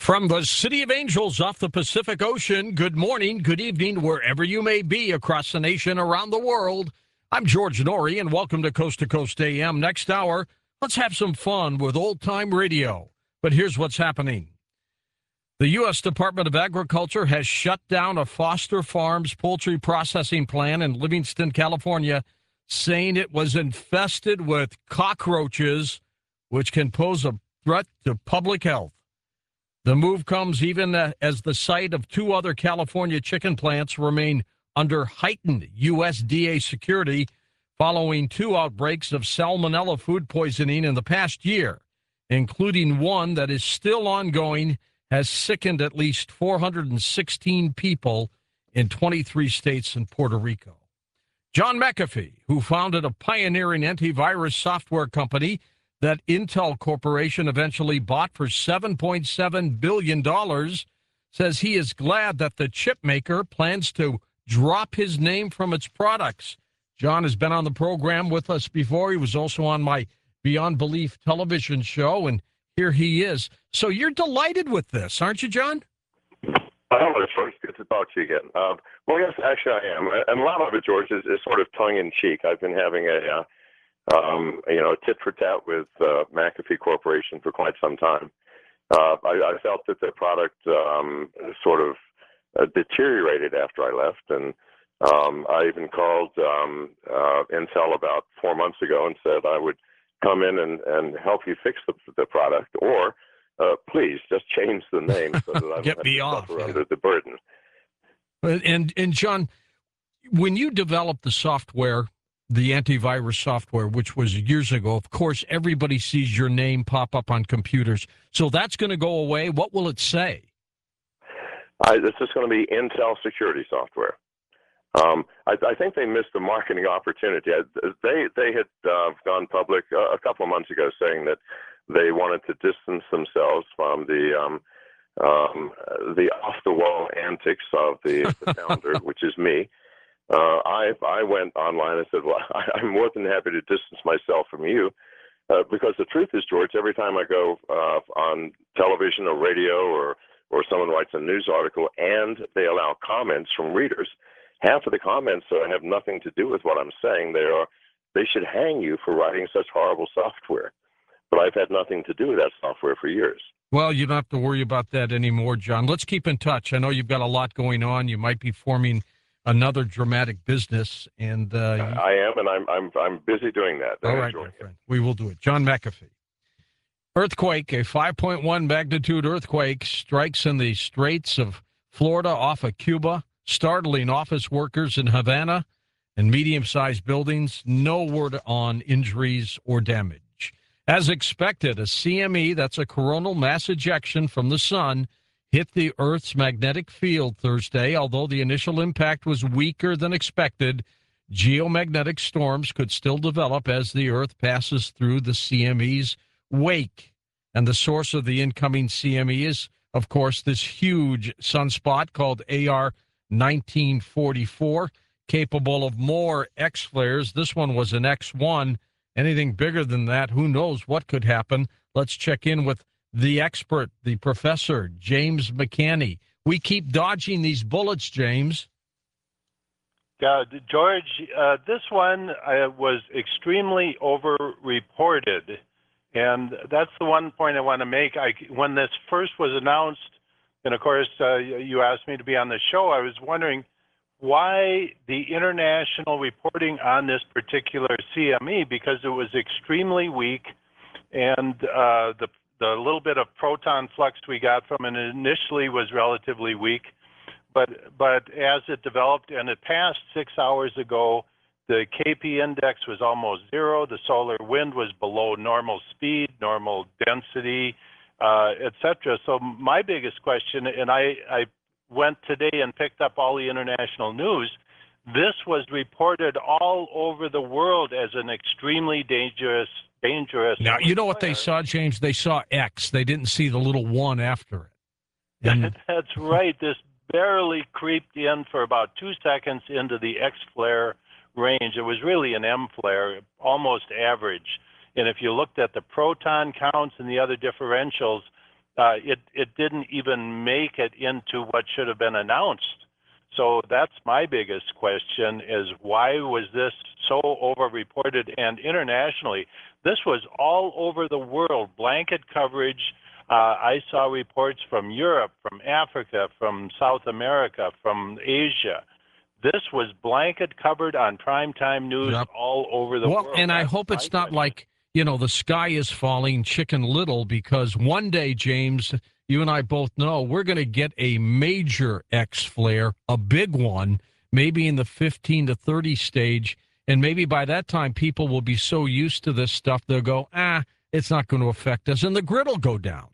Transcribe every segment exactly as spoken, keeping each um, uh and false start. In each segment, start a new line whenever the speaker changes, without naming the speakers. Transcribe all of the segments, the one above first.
From the City of Angels off the Pacific Ocean, good morning, good evening, wherever you may be across the nation, around the world. I'm George Norrie, and welcome to Coast to Coast A M. Next hour, let's have some fun with old-time radio. But here's what's happening. The U S Department of Agriculture has shut down a Foster Farms poultry processing plant in Livingston, California, saying it was infested with cockroaches, which can pose a threat to public health. The move comes even uh, as the site of two other California chicken plants remain under heightened U S D A security following two outbreaks of salmonella food poisoning in the past year, including one that is still ongoing, has sickened at least four hundred sixteen people in twenty-three states and Puerto Rico. John McAfee, who founded a pioneering antivirus software company that Intel Corporation eventually bought for seven point seven billion dollars, says he is glad that the chip maker plans to drop his name from its products. John has been on the program with us before. He was also on my Beyond Belief television show, and here he is. So you're delighted with this, aren't you, John?
Hello, George. Good to talk to you again. Uh, well, yes, actually I am. And a lot of it, George, is, is sort of tongue-in-cheek. I've been having a... Uh, Um, you know, tit for tat with uh, McAfee Corporation for quite some time. Uh, I, I felt that the product um, sort of uh, deteriorated after I left, and um, I even called um, uh, Intel about four months ago and said I would come in and, and help you fix the, the product, or uh, please just change the name so that I don't
Get
have
me
to
off,
suffer
yeah.
under the burden.
And, and John, when you developed the software, the antivirus software, which was years ago, of course, everybody sees your name pop up on computers. So that's going to go away. What will it say?
I, it's just going to be Intel security software. Um, I, I think they missed the marketing opportunity. I, they they had uh, gone public a, a couple of months ago saying that they wanted to distance themselves from the um, um, the off-the-wall antics of the, the founder, which is me. Uh, I I went online and said, well, I, I'm more than happy to distance myself from you, uh, because the truth is, George, every time I go uh, on television or radio, or, or someone writes a news article and they allow comments from readers, half of the comments uh, have nothing to do with what I'm saying. They are they should hang you for writing such horrible software. But I've had nothing to do with that software for years.
Well, you don't have to worry about that anymore, John. Let's keep in touch. I know you've got a lot going on. You might be forming another dramatic business, and uh, you...
I am, and I'm I'm I'm busy doing that.
All right, my friend. We will do it. John McAfee. Earthquake, a five point one magnitude earthquake, strikes in the Straits of Florida off of Cuba, startling office workers in Havana and medium-sized buildings. No word on injuries or damage. As expected, a C M E, that's a coronal mass ejection from the sun, hit the Earth's magnetic field Thursday. Although the initial impact was weaker than expected, geomagnetic storms could still develop as the Earth passes through the C M E's wake. And the source of the incoming C M E is, of course, this huge sunspot called A R nineteen forty-four, capable of more X-flares. This one was an X one. Anything bigger than that, who knows what could happen. Let's check in with the expert, the professor, James McCanney. We keep dodging these bullets, James.
Uh, George, uh, this one uh, was extremely over-reported, and that's the one point I want to make. I, when this first was announced, and of course uh, you asked me to be on the show, I was wondering why the international reporting on this particular C M E, because it was extremely weak, and uh, the the little bit of proton flux we got from it initially was relatively weak. But but as it developed, and it passed six hours ago, the K P index was almost zero. The solar wind was below normal speed, normal density, uh, et cetera. So my biggest question, and I, I went today and picked up all the international news, this was reported all over the world as an extremely dangerous, dangerous.
Now, you know what they saw, James? They saw X. They didn't see the little one after it. And
that's right. This barely creeped in for about two seconds into the X flare range. It was really an M flare, almost average. And if you looked at the proton counts and the other differentials, uh, it it didn't even make it into what should have been announced. So that's my biggest question: is why was this so over-reported? And internationally, this was all over the world, blanket coverage. Uh, I saw reports from Europe, from Africa, from South America, from Asia. This was blanket covered on primetime news
Yep.
all over the
well,
world.
and I
That's
hope
my
it's not
question.
like, you know, the sky is falling, Chicken Little, because one day, James, you and I both know we're going to get a major X flare, a big one, maybe in the fifteen to thirty stage. And maybe by that time, people will be so used to this stuff, they'll go, ah, it's not going to affect us. And the grid will go down.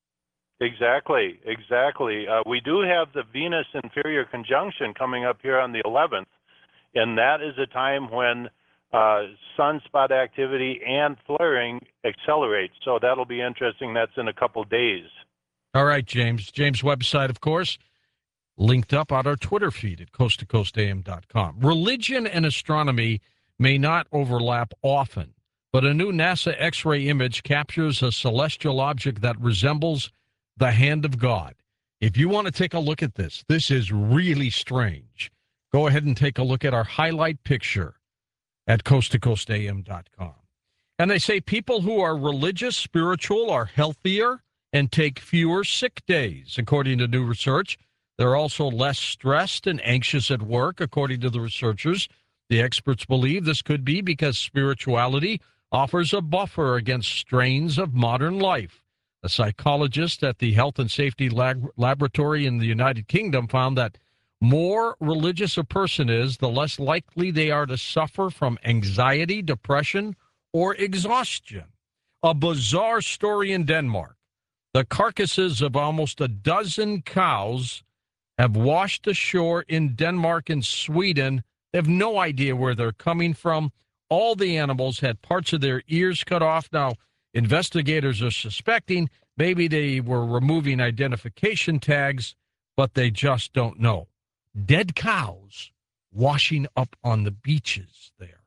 Exactly, exactly. Uh, we do have the Venus inferior conjunction coming up here on the eleventh, and that is a time when uh, sunspot activity and flaring accelerates. So that'll be interesting. That's in a couple days.
All right, James. James' website, of course, linked up on our Twitter feed at coast to coast a m dot com. Religion and astronomy may not overlap often, but a new NASA X-ray image captures a celestial object that resembles the hand of God. If you want to take a look at this, this is really strange. Go ahead and take a look at our highlight picture at coast to coast a m dot com. And they say people who are religious, spiritual, are healthier and take fewer sick days, according to new research. They're also less stressed and anxious at work, according to the researchers. The experts believe this could be because spirituality offers a buffer against strains of modern life. A psychologist at the Health and Safety Lab- Laboratory in the United Kingdom found that more religious a person is, the less likely they are to suffer from anxiety, depression, or exhaustion. A bizarre story in Denmark. The carcasses of almost a dozen cows have washed ashore in Denmark and Sweden. They have no idea where they're coming from. All the animals had parts of their ears cut off. Now, investigators are suspecting maybe they were removing identification tags, but they just don't know. Dead cows washing up on the beaches there.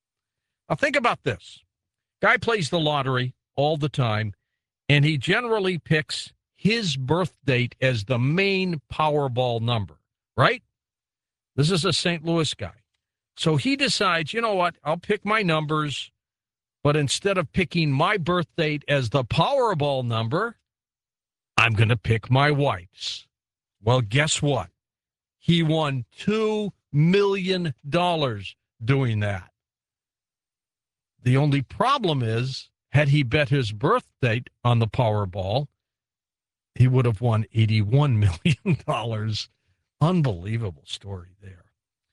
Now, think about this. Guy plays the lottery all the time, and he generally picks his birth date as the main Powerball number, right? This is a Saint Louis guy. So he decides, you know what, I'll pick my numbers, but instead of picking my birth date as the Powerball number, I'm going to pick my wife's. Well, guess what? He won two million dollars doing that. The only problem is, had he bet his birth date on the Powerball, he would have won eighty-one million dollars. Unbelievable story there.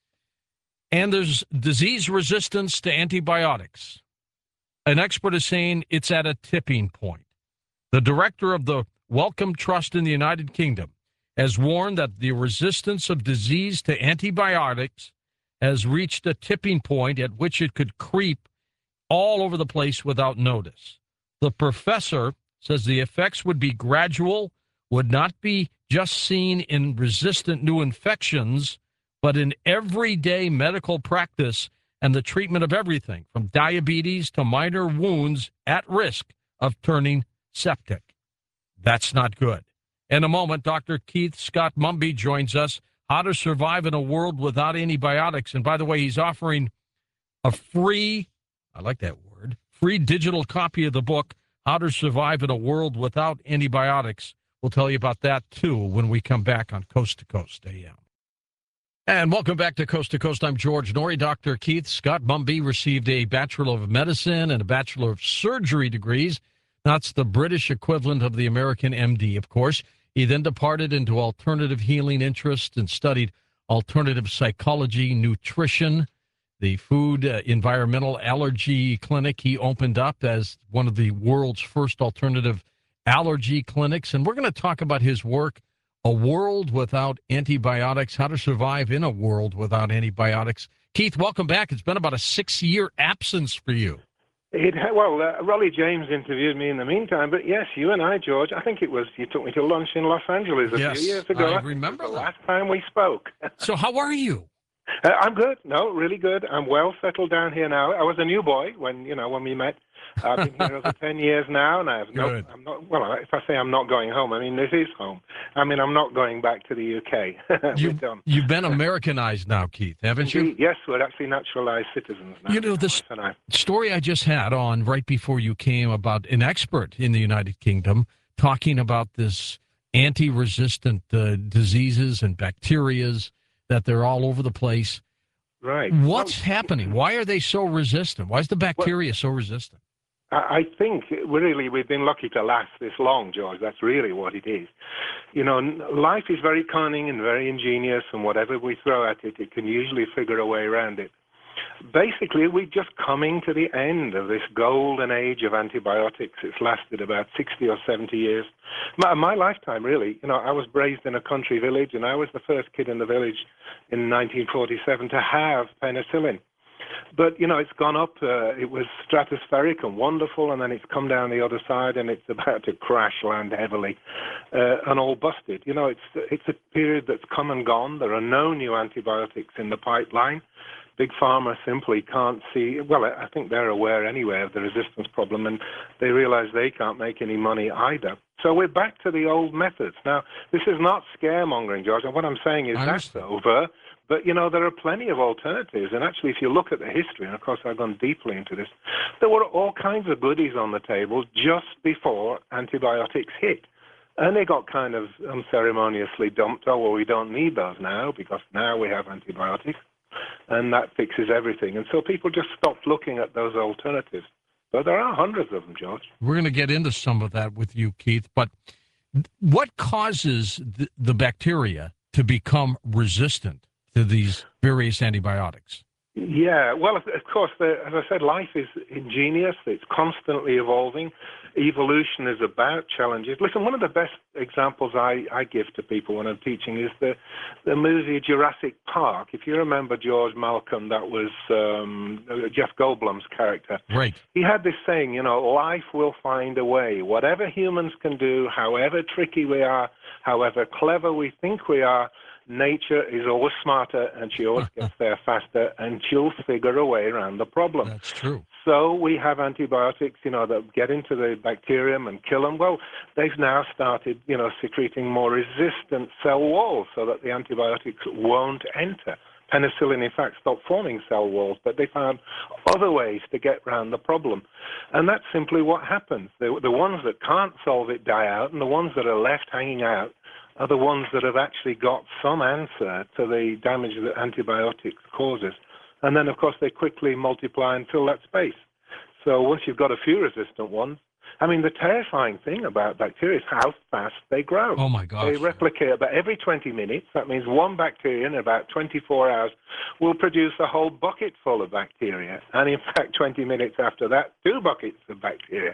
And there's disease resistance to antibiotics. An expert is saying it's at a tipping point. The director of the Wellcome Trust in the United Kingdom has warned that the resistance of disease to antibiotics has reached a tipping point at which it could creep all over the place without notice. The professor says the effects would be gradual, would not be just seen in resistant new infections, but in everyday medical practice and the treatment of everything from diabetes to minor wounds at risk of turning septic. That's not good. In a moment, Doctor Keith Scott Mumby joins us. How to survive in a world without antibiotics. And by the way, he's offering a free, I like that word, free digital copy of the book, How to Survive in a World Without Antibiotics. We'll tell you about that, too, when we come back on Coast to Coast A M. And welcome back to Coast to Coast. I'm George Norrie. Doctor Keith Scott Mumby received a Bachelor of Medicine and a Bachelor of Surgery degrees. That's the British equivalent of the American M D, of course. He then departed into alternative healing interests and studied alternative psychology, nutrition, the food uh, environmental allergy clinic he opened up as one of the world's first alternative allergy clinics. And we're going to talk about his work, A World Without Antibiotics, How to Survive in a World Without Antibiotics. Keith, welcome back. It's been about a six-year absence for you.
It, well, uh, Rolly James interviewed me in the meantime, but yes, you and I, George, I think it was, you took me to lunch in Los Angeles a
yes,
few years ago.
I remember
the
that.
last time we spoke.
So how are you?
Uh, I'm good. No, really good. I'm well settled down here now. I was a new boy when you know when we met. I've been here over ten years now, and I have no.
Good.
I'm not. Well, if I say I'm not going home, I mean this is home. I mean I'm not going back to the U K. We're
You,
done.
you've been Americanized now, Keith, haven't you?
Indeed, yes, we're actually naturalized citizens now.
You know, this
my wife and I.
story I just had on right before you came about an expert in the United Kingdom talking about this anti-resistant uh, diseases and bacterias that they're all over the place.
Right.
What's
Well,
happening? Why are they so resistant? Why is the bacteria so resistant?
I I think really we've been lucky to last this long, George. That's really what it is. You know, n- life is very cunning and very ingenious, and whatever we throw at it, it can usually figure a way around it. Basically, we're just coming to the end of this golden age of antibiotics. It's lasted about sixty or seventy years. My, my lifetime, really. You know, I was raised in a country village, and I was the first kid in the village in nineteen forty-seven to have penicillin. But, you know, it's gone up. Uh, it was stratospheric and wonderful, and then it's come down the other side, and it's about to crash land heavily uh, and all busted. You know, it's it's a period that's come and gone. There are no new antibiotics in the pipeline. Big Pharma simply can't see, well, I think they're aware anyway of the resistance problem, and they realize they can't make any money either. So we're back to the old methods. Now, this is not scaremongering, George, and what I'm saying is
I
that's
understand.
over, but, you know, there are plenty of alternatives, and actually, if you look at the history, and of course I've gone deeply into this, there were all kinds of goodies on the table just before antibiotics hit. And they got kind of unceremoniously dumped. Oh, well, we don't need those now because now we have antibiotics. And that fixes everything. And so people just stopped looking at those alternatives. But there are hundreds of them, George.
We're going to get into some of that with you, Keith. But what causes the, the bacteria to become resistant to these various antibiotics?
Yeah, well, of of course, the, as I said, life is ingenious. It's constantly evolving. Evolution is about challenges. Listen, one of the best examples I, I give to people when I'm teaching is the, the movie Jurassic Park. If you remember George Malcolm, that was um, Jeff Goldblum's character.
Right.
He had this saying, you know, life will find a way. Whatever humans can do, however tricky we are, however clever we think we are, nature is always smarter, and she always gets there faster, and she'll figure a way around the problem.
That's true.
So we have antibiotics, you know, that get into the bacterium and kill them. Well, they've now started, you know, secreting more resistant cell walls so that the antibiotics won't enter. Penicillin, in fact, stopped forming cell walls, but they found other ways to get around the problem. And that's simply what happens. The, the ones that can't solve it die out, and the ones that are left hanging out are the ones that have actually got some answer to the damage that antibiotics causes. And then, of course, they quickly multiply and fill that space. So once you've got a few resistant ones, I mean, the terrifying thing about bacteria is how fast they grow.
Oh, my gosh.
They replicate about every twenty minutes. That means one bacteria in about twenty-four hours will produce a whole bucket full of bacteria. And in fact, twenty minutes after that, two buckets of bacteria.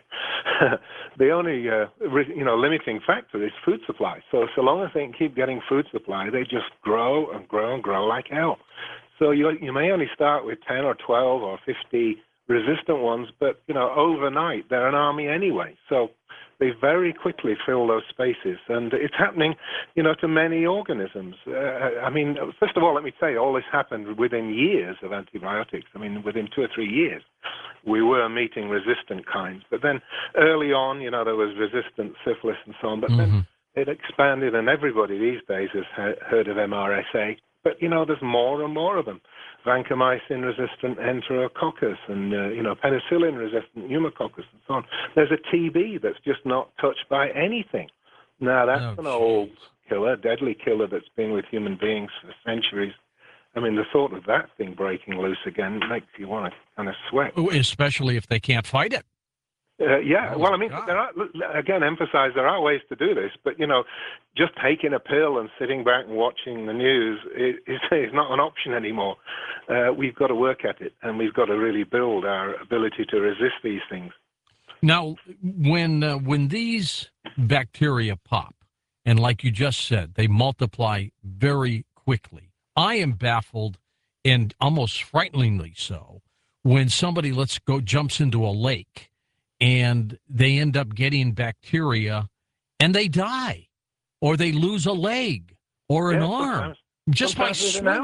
The only uh, you know, limiting factor is food supply. So so long as they can keep getting food supply, they just grow and grow and grow like hell. So you you may only start with ten or twelve or fifty resistant ones, but, you know, overnight they're an army anyway. So they very quickly fill those spaces, and it's happening, you know, to many organisms. Uh, I mean, first of all, let me say, all this happened within years of antibiotics. I mean, within two or three years, we were meeting resistant kinds. But then early on, you know, there was resistant syphilis and so on, but
Mm-hmm.
then it expanded, and everybody these days has he- heard of M R S A. But, you know, there's more and more of them. Vancomycin-resistant Enterococcus and, uh, you know, penicillin-resistant pneumococcus and so on. There's a T B that's just not touched by anything. Now, that's
Oh,
an
geez.
old killer, deadly killer that's been with human beings for centuries. I mean, the thought of that thing breaking loose again makes you want to kind of sweat.
Oh, especially if they can't fight it.
Uh, yeah,
Oh,
well, I
my
mean,
God.
there are, again, emphasize there are ways to do this, but, you know, just taking a pill and sitting back and watching the news is, is not an option anymore. Uh, we've got to work at it, and we've got to really build our ability to resist these things.
Now, when uh, when these bacteria pop, and like you just said, they multiply very quickly, I am baffled, and almost frighteningly so, when somebody, let's go, jumps into a lake, and they end up getting bacteria, and they die, or they lose a leg or an
Yeah,
arm
sometimes-
just by
sometimes within
swimming.
hours.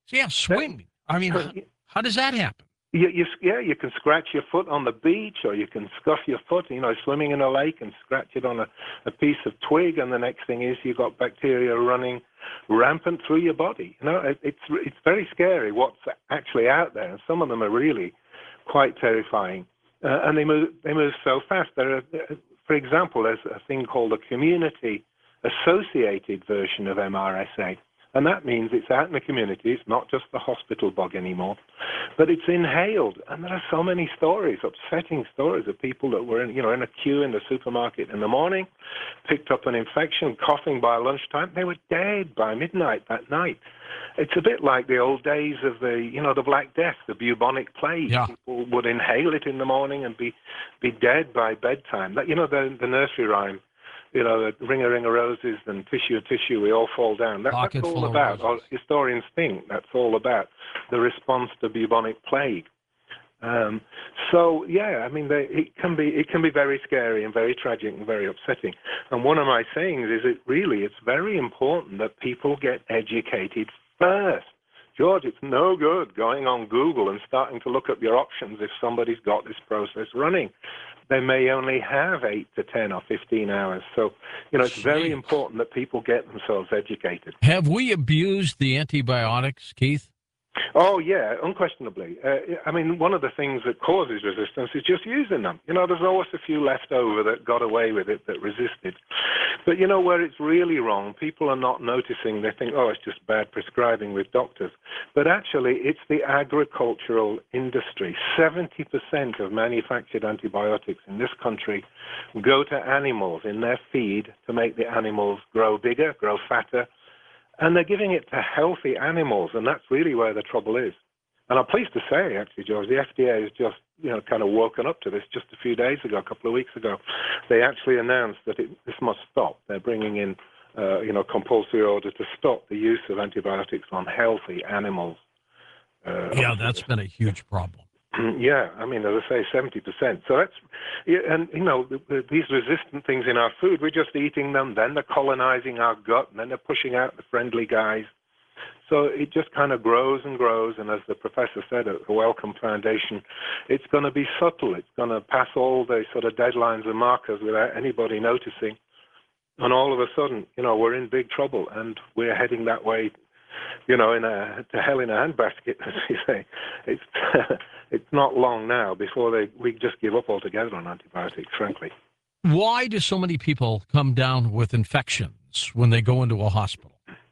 So yeah, swimming. I mean, how, how does that happen?
You, you, yeah, you can scratch your foot on the beach, or you can scuff your foot, you know, swimming in a lake and scratch it on a, a piece of twig, and the next thing is you've got bacteria running rampant through your body. You know, it, it's it's very scary what's actually out there, and some of them are really quite terrifying. Uh, and they move they move so fast. There are, for example, there's a thing called a community-associated version of M R S A. And that means it's out in the community. It's not just the hospital bug anymore, but it's inhaled. And there are so many stories, upsetting stories of people that were in, you know, in a queue in the supermarket in the morning, picked up an infection, coughing by lunchtime. They were dead by midnight that night. It's a bit like the old days of the, you know, the Black Death, the bubonic plague.
Yeah.
People would inhale it in the morning and be, be dead by bedtime. That, you know, the, the nursery rhyme. You know, the ring a ring of roses and tissue tissue, we all fall down. That, that's all about, or historians think that's all about the response to bubonic plague. Um, so yeah, I mean, they, it can be it can be very scary and very tragic and very upsetting. And one of my sayings is, it really it's very important that people get educated first. George, it's no good going on Google and starting to look up your options if somebody's got this process running. They may only have eight to ten or fifteen hours. So, you know, it's very important that people get themselves educated.
Have we abused the antibiotics, Keith?
Oh, yeah, unquestionably. Uh, I mean, one of the things that causes resistance is just using them. You know, there's always a few left over that got away with it, that resisted. But, you know, where it's really wrong, people are not noticing. They think, oh, it's just bad prescribing with doctors. But actually, it's the agricultural industry. seventy percent of manufactured antibiotics in this country go to animals in their feed to make the animals grow bigger, grow fatter. And they're giving it to healthy animals, and that's really where the trouble is. And I'm pleased to say, actually, George, the F D A has just, you know, kind of woken up to this just a few days ago, a couple of weeks ago. They actually announced that it, this must stop. They're bringing in, uh, you know, compulsory order to stop the use of antibiotics on healthy animals. Uh,
yeah, that's been a huge problem.
Yeah, I mean, as I say, seventy percent. So that's, yeah, and, you know, the, the, these resistant things in our food, we're just eating them, then they're colonizing our gut, and then they're pushing out the friendly guys. So it just kind of grows and grows, and as the professor said at the Wellcome Foundation, it's going to be subtle. It's going to pass all the sort of deadlines and markers without anybody noticing. And all of a sudden, you know, we're in big trouble, and we're heading that way, you know, in a, to hell in a handbasket, as we say. It's it's not long now before they we just give up altogether on antibiotics, frankly.
Why do so many people come down with infections when they go into a hospital?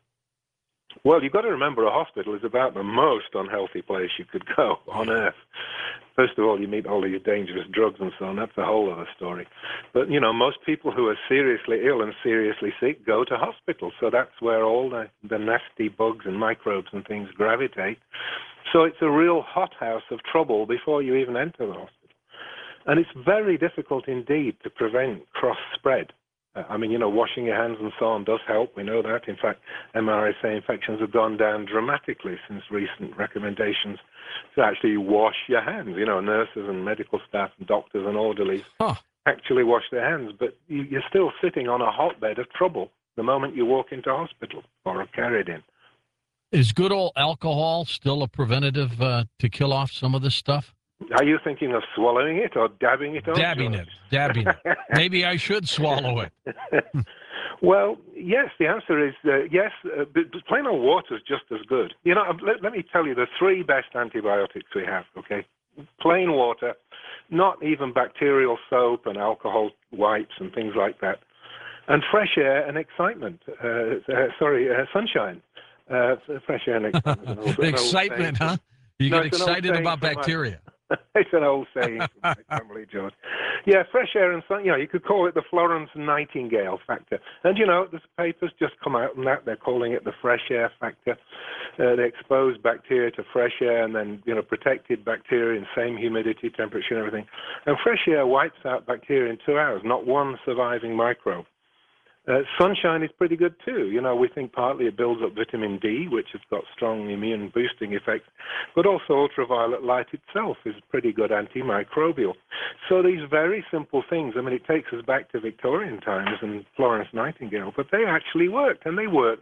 Well, you've got to remember, a hospital is about the most unhealthy place you could go on earth. First of all, you meet all of your dangerous drugs and so on. That's a whole other story. But, you know, most people who are seriously ill and seriously sick go to hospital. So that's where all the, the nasty bugs and microbes and things gravitate. So it's a real hothouse of trouble before you even enter the hospital. And it's very difficult indeed to prevent cross-spread. Uh, I mean, you know, washing your hands and so on does help. We know that. In fact, M R S A infections have gone down dramatically since recent recommendations to actually wash your hands. You know, nurses and medical staff and doctors and orderlies
huh.
actually wash their hands. But you, you're still sitting on a hotbed of trouble the moment you walk into hospital or are carried in.
Is good old alcohol still a preventative uh, to kill off some of this stuff?
Are you thinking of swallowing it or dabbing it on?
Dabbing it, dabbing it. Maybe I should swallow it.
Well, yes, the answer is uh, yes, uh, but plain old water is just as good. You know, let, let me tell you the three best antibiotics we have, okay? Plain water, not even bacterial soap and alcohol wipes and things like that, and fresh air and excitement. Uh, uh, sorry, uh, sunshine. Uh, fresh air and excitement. An old, an
excitement, huh? You
no,
get excited about bacteria.
My, it's an old saying from my family, George. Yeah, fresh air and sun. You know, you could call it the Florence Nightingale factor. And you know, the papers just come out on that. They're calling it the fresh air factor. Uh, they expose bacteria to fresh air, and then you know, protected bacteria in same humidity, temperature, and everything. And fresh air wipes out bacteria in two hours. Not one surviving microbe. Uh, sunshine is pretty good too. You know, we think partly it builds up vitamin D, which has got strong immune boosting effects, but also ultraviolet light itself is pretty good antimicrobial. So these very simple things, I mean, it takes us back to Victorian times and Florence Nightingale, but they actually worked, and they work now.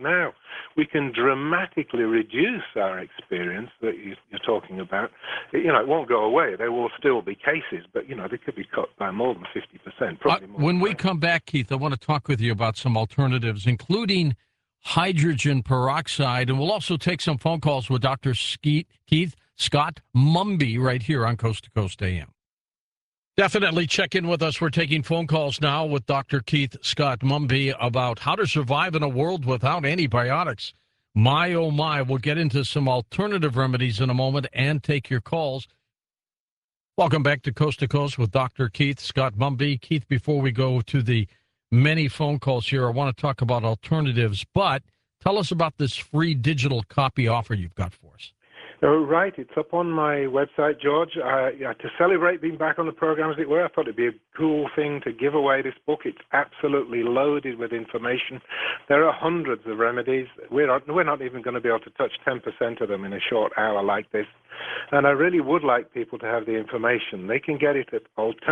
we can dramatically reduce our experience that you, you're talking about. It, you know, it won't go away. There will still be cases, but, you know, they could be cut by more than fifty percent. Probably
Uh,
more
when
than
we
that.
come back, Keith, I want to talk with you about some alternatives, including hydrogen peroxide, and we'll also take some phone calls with Doctor Skeet, Keith Scott Mumby right here on Coast to Coast A M. Definitely check in with us. We're taking phone calls now with Doctor Keith Scott Mumby about how to survive in a world without antibiotics. My, oh my, we'll get into some alternative remedies in a moment and take your calls. Welcome back to Coast to Coast with Doctor Keith Scott Mumby. Keith, before we go to the many phone calls here, I want to talk about alternatives, but tell us about this free digital copy offer you've got for us.
Oh, right. It's up on my website, George. Uh, yeah, to celebrate being back on the program, as it were, I thought it'd be a cool thing to give away this book. It's absolutely loaded with information. There are hundreds of remedies. We're not, we're not even going to be able to touch ten percent of them in a short hour like this. And I really would like people to have the information. They can get it at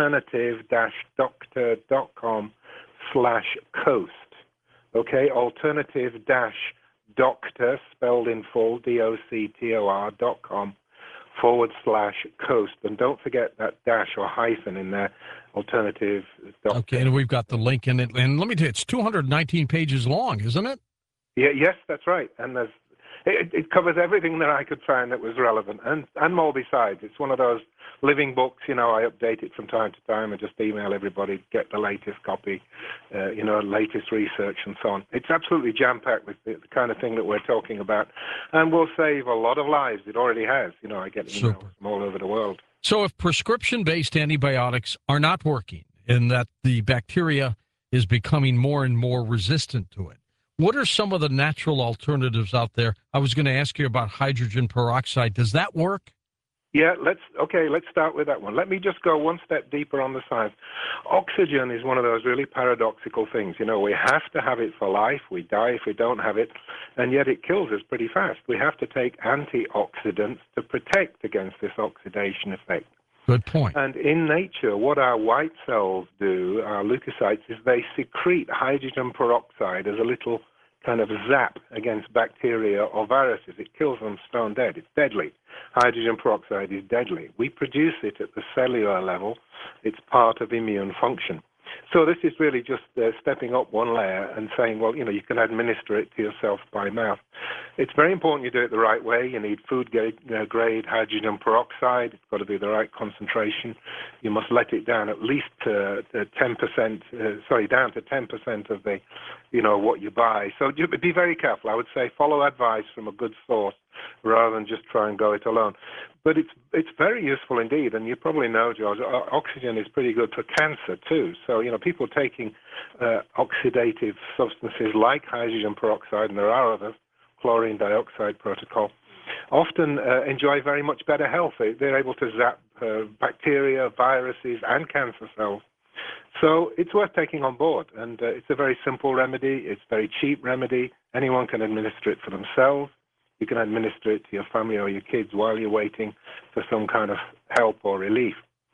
alternative-doctor.com slash coast. Okay, alternative dash doctor, spelled in full, D O C T O R dot com forward slash coast. And don't forget that dash or hyphen in there, alternative doctor.
Okay, and we've got the link in it. And let me tell you, it's two hundred nineteen pages long, isn't it?
Yeah, yes, that's right. And there's, it, it covers everything that I could find that was relevant, and, and more besides. It's one of those living books, you know, I update it from time to time and just email everybody, get the latest copy, uh, you know, latest research and so on. It's absolutely jam-packed with the, the kind of thing that we're talking about, and will save a lot of lives. It already has. You know, I get emails
Super.
from all over the world.
So if prescription-based antibiotics are not working and that the bacteria is becoming more and more resistant to it, what are some of the natural alternatives out there? I was going to ask you about hydrogen peroxide. Does that work?
Yeah, let's okay, let's start with that one. Let me just go one step deeper on the science. Oxygen is one of those really paradoxical things. You know, we have to have it for life. We die if we don't have it, and yet it kills us pretty fast. We have to take antioxidants to protect against this oxidation effect.
Good point.
And in nature, what our white cells do, our leukocytes, is they secrete hydrogen peroxide as a little kind of zap against bacteria or viruses. It kills them stone dead. It's deadly. Hydrogen peroxide is deadly. We produce it at the cellular level. It's part of immune function. So this is really just uh, stepping up one layer and saying, well, you know, you can administer it to yourself by mouth. It's very important you do it the right way. You need food grade, uh, grade hydrogen peroxide. It's got to be the right concentration. You must let it down at least to, to ten percent, uh, sorry, down to ten percent of the, you know, what you buy. So you, be very careful. I would say follow advice from a good source rather than just try and go it alone. But it's it's very useful indeed, and you probably know, George, oxygen is pretty good for cancer too. So, you know, people taking uh, oxidative substances like hydrogen peroxide, and there are others, chlorine dioxide protocol, often uh, enjoy very much better health. They, they're able to zap uh, bacteria, viruses, and cancer cells. So it's worth taking on board, and uh, it's a very simple remedy. It's a very cheap remedy. Anyone can administer it for themselves. You can administer it to your family or your kids while you're waiting for some kind of help or relief.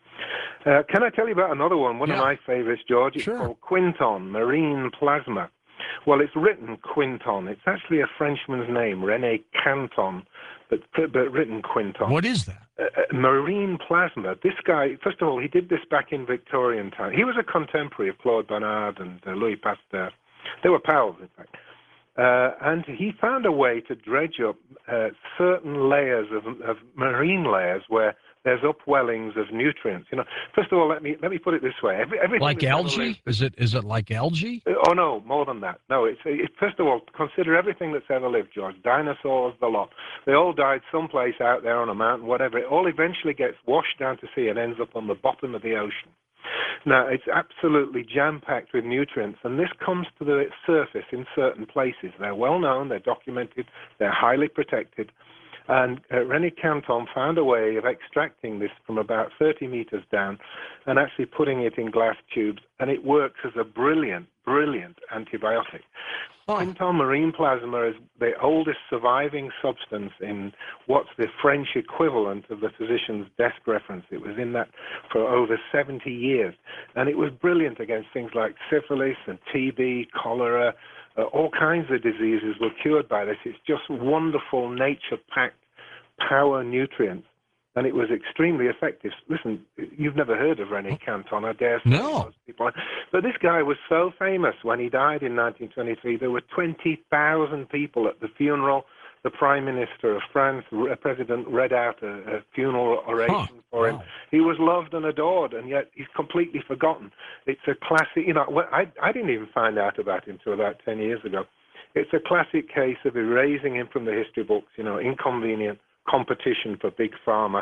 Uh, can I tell you about another one? One
yeah.
of my favorites, George. It's
Sure.
called Quinton, marine plasma. Well, it's written Quinton. It's actually a Frenchman's name, René Canton, but, but written Quinton.
What is that?
Uh, marine plasma. This guy, first of all, he did this back in Victorian time. He was a contemporary of Claude Bernard and uh, Louis Pasteur. They were pals, in fact. Uh, and he found a way to dredge up uh, certain layers of, of marine layers where there's upwellings of nutrients. You know, first of all, let me let me put it this way: Every, everything
Like
that's ever
algae?
lived-
Is it is it like algae?
Oh no, more than that. No, it's it, first of all, consider everything that's ever lived, George. Dinosaurs, the lot. They all died someplace out there on a mountain, whatever. It all eventually gets washed down to sea and ends up on the bottom of the ocean. Now, it's absolutely jam-packed with nutrients, and this comes to the surface in certain places. They're well known, they're documented, they're highly protected, and uh, René Canton found a way of extracting this from about thirty meters down and actually putting it in glass tubes, and it works as a brilliant, brilliant antibiotic.
Oh.
Quinton marine plasma is the oldest surviving substance in what's the French equivalent of the physician's desk reference. It was in that for over seventy years. And it was brilliant against things like syphilis and T B, cholera, Uh, all kinds of diseases were cured by this. It's just wonderful, nature-packed power nutrients, and it was extremely effective. Listen, you've never heard of Rene Canton, I dare say.
No.
Most people. But this guy was so famous when he died in nineteen twenty-three. There were twenty thousand people at the funeral. The Prime Minister of France, the President, read out a, a funeral oration
Huh.
for him.
Wow.
He was loved and adored, and yet he's completely forgotten. It's a classic, you know, well, I, I didn't even find out about him until about ten years ago. It's a classic case of erasing him from the history books, you know, inconvenient competition for big pharma.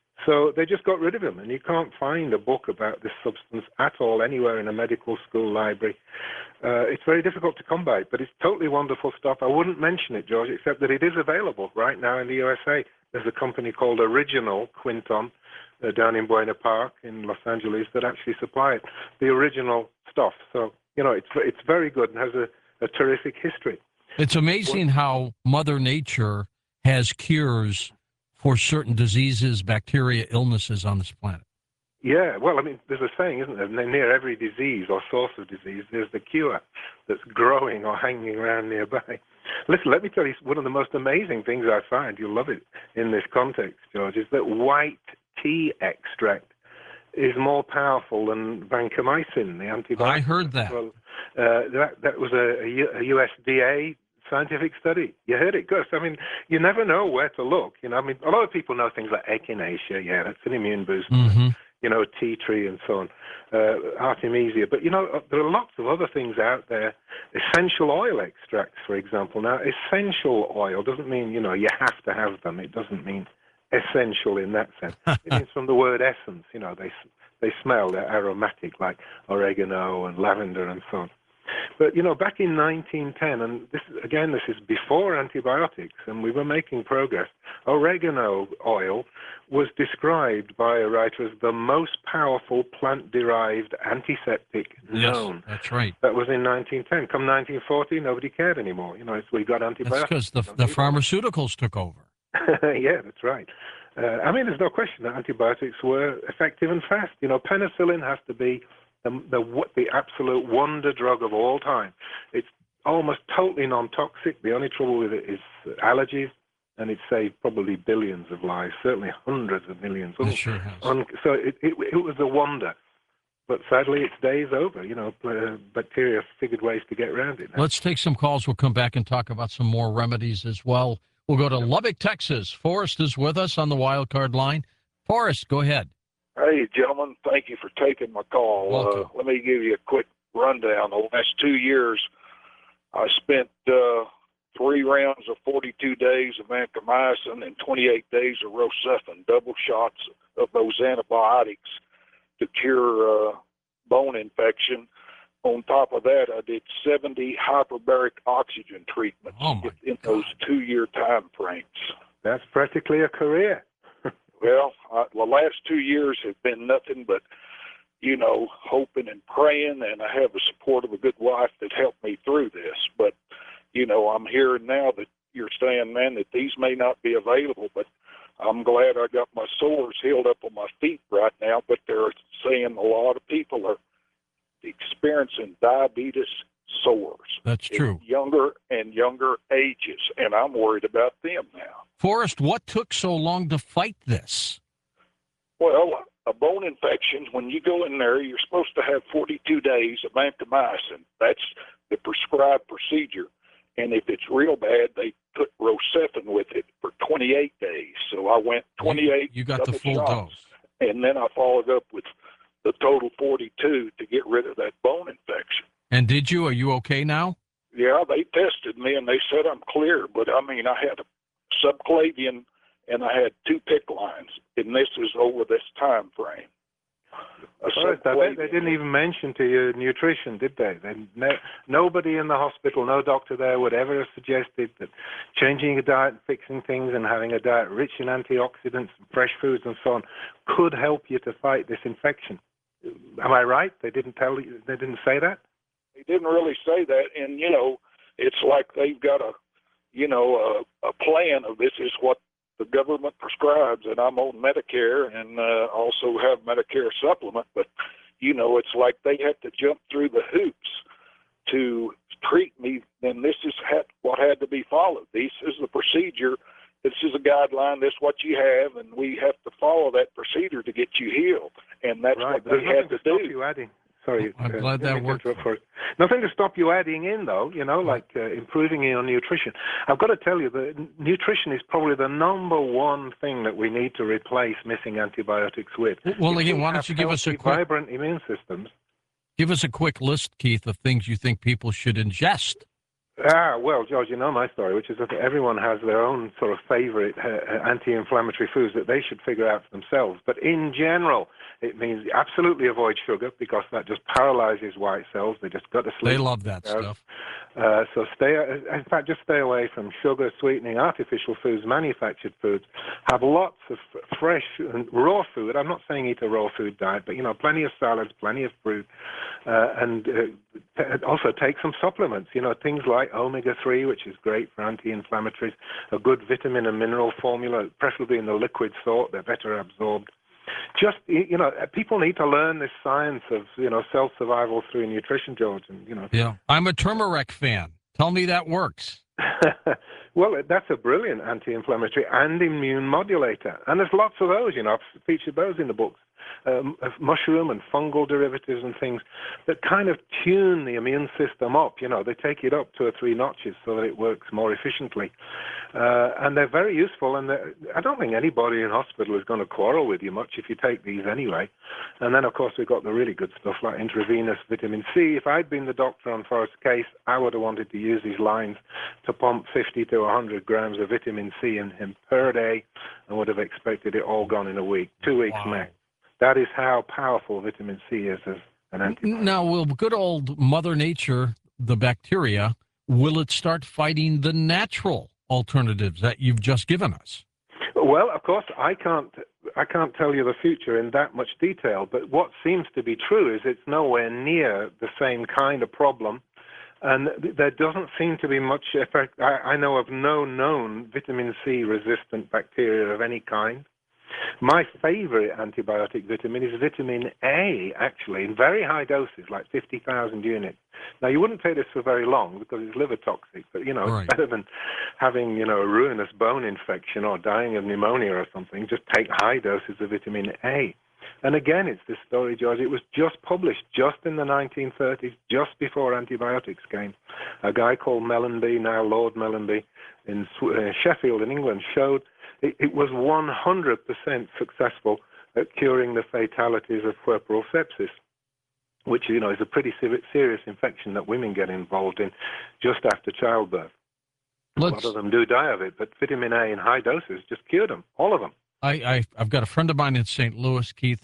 So they just got rid of him, and you can't find a book about this substance at all anywhere in a medical school library. Uh, it's very difficult to come by, but it's totally wonderful stuff. I wouldn't mention it, George, except that it is available right now in the U S A. There's a company called Original Quinton uh, down in Buena Park in Los Angeles that actually supply it, the original stuff. So, you know, it's it's very good and has a, a terrific history.
It's amazing how Mother Nature has cures for certain diseases, bacteria, illnesses on this planet.
Yeah, well, I mean, there's a saying, isn't there? Near every disease or source of disease, there's the cure that's growing or hanging around nearby. Listen, let me tell you, one of the most amazing things I find, you'll love it in this context, George, is that white tea extract is more powerful than vancomycin, the antibiotic.
I heard that.
Well, uh, that, that was a, a, U, a U S D A scientific study. You heard it, Gus. I mean, you never know where to look. You know, I mean, a lot of people know things like echinacea. Yeah, that's an immune booster.
Mm-hmm.
You know, tea tree and so on, uh, Artemisia. But, you know, there are lots of other things out there. Essential oil extracts, for example. Now, essential oil doesn't mean, you know, you have to have them. It doesn't mean essential in that sense. It means from the word essence. You know, they they smell, they're aromatic, like oregano and lavender and so on. But, you know, back in nineteen ten, and this again, this is before antibiotics, and we were making progress, oregano oil was described by a writer as the most powerful plant-derived antiseptic known.
Yes, that's right.
That was in nineteen ten. Come nineteen forty, nobody cared anymore. You know, it's, we got antibiotics.
That's because the, the pharmaceuticals took over.
Yeah, that's right. Uh, I mean, there's no question that antibiotics were effective and fast. You know, penicillin has to be the, the, the absolute wonder drug of all time. It's almost totally non-toxic. The only trouble with it is allergies, and it saved probably billions of lives, certainly hundreds of millions.
It sure has.
Un, so it, it, it was a wonder. But sadly, its day is over. You know, uh, bacteria figured ways to get around it now.
Let's take some calls. We'll come back and talk about some more remedies as well. We'll go to Lubbock, Texas. Forrest is with us on the wild card line. Forrest, go ahead.
Hey, gentlemen, thank you for taking my call. Uh, let me give you a quick rundown. The last two years, I spent uh, three rounds of forty-two days of vancomycin and twenty-eight days of Rocephin, double shots of those antibiotics to cure uh, bone infection. On top of that, I did seventy hyperbaric oxygen treatments
oh
in
God.
those two-year time frames.
That's practically a career.
Well, I, the last two years have been nothing but, you know, hoping and praying, and I have the support of a good wife that helped me through this. But, you know, I'm hearing now that you're saying, man, that these may not be available, but I'm glad I got my sores healed up on my feet right now. But they're saying a lot of people are experiencing diabetes sores.
That's true.
In younger and younger ages, and I'm worried about them now.
Forrest, what took so long to fight this?
Well, a bone infection, when you go in there, you're supposed to have forty-two days of vancomycin. That's the prescribed procedure. And if it's real bad, they put Rocephin with it for twenty-eight days. So I went twenty-eight.
You, you got the full
shots,
dose.
And then I followed up with the total forty-two to get rid of that bone infection.
And did you? Are you okay now?
Yeah, they tested me, and they said I'm clear. But, I mean, I had a subclavian, and I had two PICC lines, and this is over this time frame.
Right, they, they didn't even mention to you nutrition, did they? they no, nobody in the hospital, no doctor there would ever have suggested that changing your diet, fixing things, and having a diet rich in antioxidants, and fresh foods, and so on, could help you to fight this infection. Am I right? They didn't tell you. They didn't say that.
They didn't really say that, and you know, it's like they've got a, you know, a, a plan of this is what the government prescribes, and I'm on Medicare and uh, also have Medicare supplement, but, you know, it's like they have to jump through the hoops to treat me, then this is ha- what had to be followed. This is the procedure. This is a guideline. This is what you have, and we have to follow that procedure to get you healed. And that's
right.
what
There's
they had
nothing
to
to stop
do.
you adding. Sorry,
I'm
uh,
glad that
didn't mean to
worked.
interrupt for it. Nothing to stop you adding in, though. You know, like uh, improving your nutrition. I've got to tell you that nutrition is probably the number one thing that we need to replace missing antibiotics with.
Well,
If
again,
we
why don't
have
you give us a
healthy,
quick
vibrant immune systems?
give us a quick list, Keith, of things you think people should ingest.
Ah, well, George, you know my story, which is that everyone has their own sort of favorite uh, anti-inflammatory foods that they should figure out for themselves. But in general, it means absolutely avoid sugar because that just paralyzes white cells. They just got to sleep.
They love that
out.
stuff.
Uh, so stay, in fact, just stay away from sugar, sweetening, artificial foods, manufactured foods. Have lots of fresh and raw food. I'm not saying eat a raw food diet, but, you know, plenty of salads, plenty of fruit. Uh, and uh, also take some supplements, you know, things like omega three, which is great for anti-inflammatories, a good vitamin and mineral formula, preferably in the liquid sort. They're better absorbed. Just, you know, people need to learn this science of, you know, self-survival through nutrition, George. And, you know.
Yeah. I'm a turmeric fan. Tell me that works.
Well, that's a brilliant anti-inflammatory and immune modulator. And there's lots of those, you know. I've featured those in the books. Um, of mushroom and fungal derivatives and things that kind of tune the immune system up. You know, they take it up two or three notches so that it works more efficiently. Uh, and they're very useful. And I don't think anybody in hospital is going to quarrel with you much if you take these anyway. And then, of course, we've got the really good stuff like intravenous vitamin C. If I'd been the doctor on Forrest's case, I would have wanted to use these lines to pump fifty to one hundred grams of vitamin C in him per day and would have expected it all gone in a week, two weeks
Wow.
max. That is how powerful vitamin C is as an antibiotic.
Now, will good old Mother Nature, the bacteria, will it start fighting the natural alternatives that you've just given us?
Well, of course, I can't I can't tell you the future in that much detail, but what seems to be true is it's nowhere near the same kind of problem, and there doesn't seem to be much effect. I, I know of no known vitamin C resistant bacteria of any kind. My favorite antibiotic vitamin is vitamin A, actually, in very high doses, like fifty thousand units. Now, you wouldn't take this for very long because it's liver toxic, but, you know,
Right.
it's better than having, you know, a ruinous bone infection or dying of pneumonia or something. Just take high doses of vitamin A. And again, it's this story, George. It was just published just in the nineteen thirties, just before antibiotics came. A guy called Mellanby, now Lord Mellanby, in uh, Sheffield in England, showed it, it was one hundred percent successful at curing the fatalities of puerperal sepsis, which, you know, is a pretty serious infection that women get involved in just after childbirth.
Let's,
A lot of them do die of it, but vitamin A in high doses just cured them, all of them.
I, I, I've got a friend of mine in Saint Louis, Keith.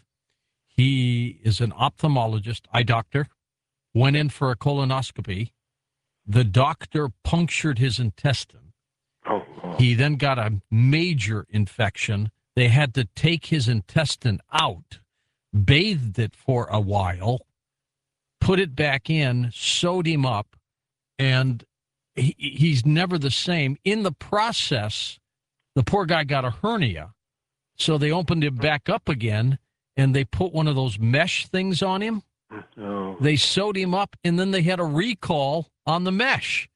He is an ophthalmologist, eye doctor, went in for a colonoscopy. The doctor punctured his intestine.
Oh, oh.
He then got a major infection. They had to take his intestine out, bathed it for a while, put it back in, sewed him up, and he, he's never the same. In the process, the poor guy got a hernia, so they opened him back up again, and they put one of those mesh things on him.
Oh.
They sewed him up, and then they had a recall on the mesh.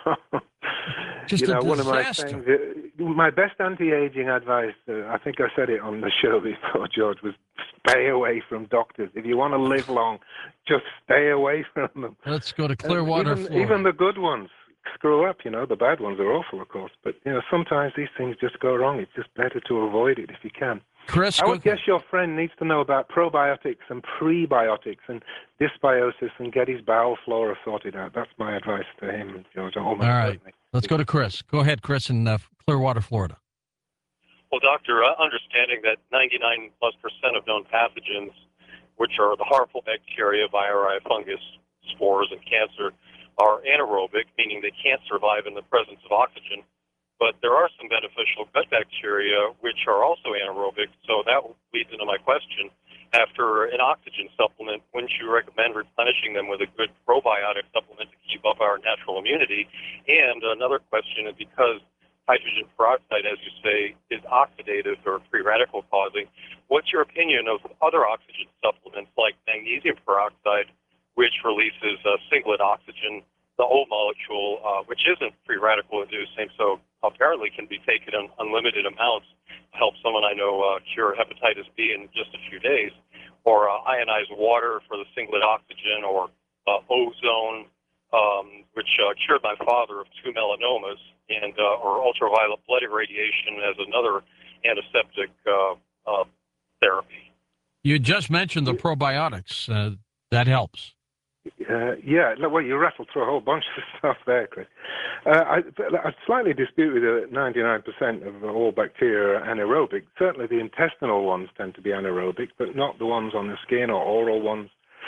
Just
you know,
a
one of my
disaster.
things, uh, my best anti-aging advice, uh, I think I said it on the show before, George, was stay away from doctors. If you want to live long, just stay away from them.
Let's go to
And
Clearwater,
even,
Florida.
even the good ones screw up, you know. The bad ones are awful, of course. But, you know, sometimes these things just go wrong. It's just better to avoid it if you can.
Chris,
I
go,
would guess your friend needs to know about probiotics and prebiotics and dysbiosis and get his bowel flora sorted out. That's my advice to him, George. Almost
All right.
certainly.
let's go to Chris. Go ahead, Chris, in uh, Clearwater, Florida.
Well, Doctor, uh, understanding that ninety-nine plus percent of known pathogens, which are the harmful bacteria, viri, fungus, spores, and cancer, are anaerobic, meaning they can't survive in the presence of oxygen. But there are some beneficial gut bacteria which are also anaerobic, so that leads into my question. After an oxygen supplement, wouldn't you recommend replenishing them with a good probiotic supplement to keep up our natural immunity? And another question is, because hydrogen peroxide, as you say, is oxidative or free radical causing, what's your opinion of other oxygen supplements like magnesium peroxide, which releases uh, singlet oxygen, the O molecule, uh, which isn't free radical inducing, so apparently can be taken in unlimited amounts to help someone I know uh, cure hepatitis B in just a few days, or uh, ionized water for the singlet oxygen, or uh, ozone, um, which uh, cured my father of two melanomas, and uh, or ultraviolet blood irradiation as another antiseptic uh, uh, therapy.
You just mentioned the probiotics. Uh, that helps.
Uh, yeah, no, well, you rattled through a whole bunch of stuff there, Chris. Uh, I, I slightly dispute with you that ninety-nine percent of all bacteria are anaerobic. Certainly the intestinal ones tend to be anaerobic, but not the ones on the skin or oral ones.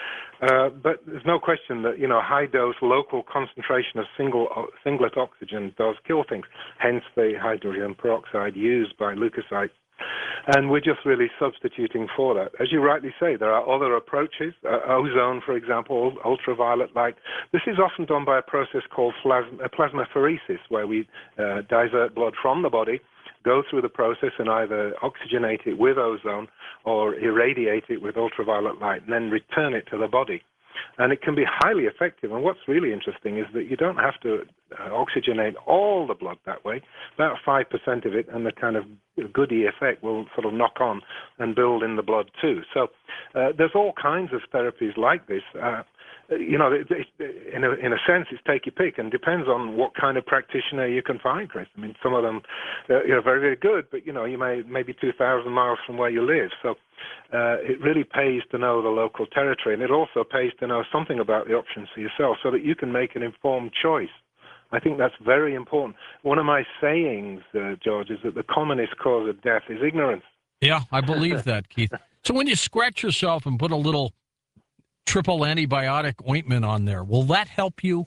Uh, but there's no question that, you know, high-dose local concentration of single singlet oxygen does kill things, hence the hydrogen peroxide used by leukocytes. And we're just really substituting for that. As you rightly say, there are other approaches. Uh, ozone, for example, ultraviolet light. This is often done by a process called plasma, plasmapheresis, where we uh, divert blood from the body, go through the process and either oxygenate it with ozone or irradiate it with ultraviolet light and then return it to the body. And it can be highly effective. And what's really interesting is that you don't have to uh, oxygenate all the blood that way. About five percent of it, and the kind of goodie effect will sort of knock on and build in the blood too. So uh, there's all kinds of therapies like this. Uh, you know, it, it, in, a, in a sense, it's take your pick, and depends on what kind of practitioner you can find, Chris. I mean, some of them uh, are very, very good, but, you know, you may maybe two thousand miles from where you live. So uh, it really pays to know the local territory, and it also pays to know something about the options for yourself so that you can make an informed choice. I think that's very important. One of my sayings, uh, George, is that the commonest cause of death is ignorance.
Yeah, I believe that, Keith. So when you scratch yourself and put a little triple antibiotic ointment on there, will that help you?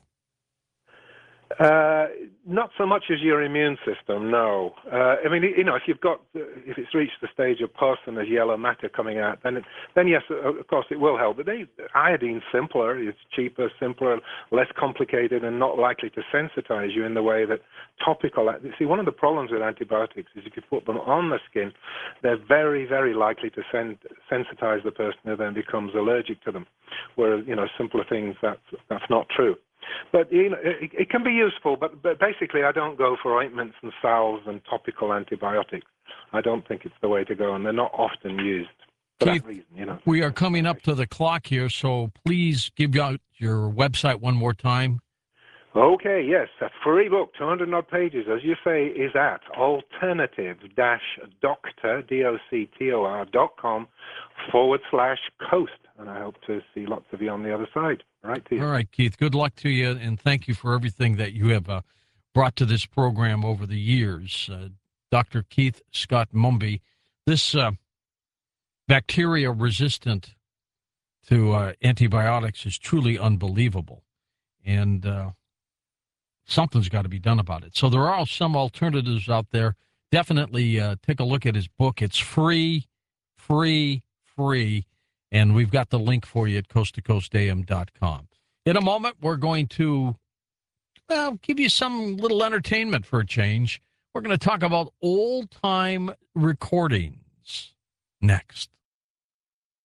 Uh, not so much as your immune system, no. Uh, I mean, you know, if you've got, uh, if it's reached the stage of pus and there's yellow matter coming out, then, it, then yes, of course it will help. But they, iodine's simpler, it's cheaper, simpler, less complicated, and not likely to sensitize you in the way that topical. See, one of the problems with antibiotics is if you put them on the skin, they're very, very likely to sen- sensitize the person who then becomes allergic to them. Whereas, you know, simpler things, that's that's not true. But you know, it, it can be useful, but, but basically I don't go for ointments and salves and topical antibiotics. I don't think it's the way to go, and they're not often used for
Keith,
that reason. You know.
We are coming up to the clock here, so please give out your website one more time.
Okay, yes, a free book, two hundred odd pages, as you say, is at alternative dash doctor, D O C T O R dot com forward slash coast. And I hope to see lots of you on the other side. Right to you.
All right, Keith, good luck to you, and thank you for everything that you have uh, brought to this program over the years. Uh, Doctor Keith Scott Mumby, this uh, bacteria resistant to uh, antibiotics is truly unbelievable. And uh, something's got to be done about it. So there are some alternatives out there. Definitely uh, take a look at his book. It's free, free, free. And we've got the link for you at coast to coast a m dot com. In a moment, we're going to, well, give you some little entertainment for a change. We're going to talk about old-time recordings next.